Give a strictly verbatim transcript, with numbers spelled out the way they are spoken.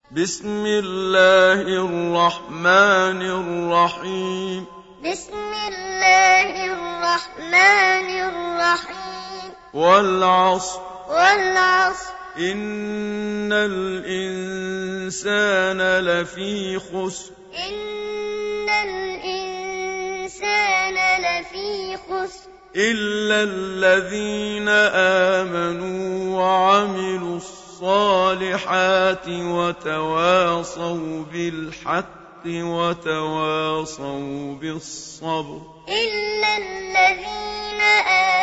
بسم الله الرحمن الرحيم بسم الله الرحمن الرحيم والعصر والعصر إن الإنسان لفي خسر إن الإنسان لفي خسر إلا الذين آمنوا وعملوا الصالحات وتواصوا بالحق وتواصوا بالصبر إلا الذين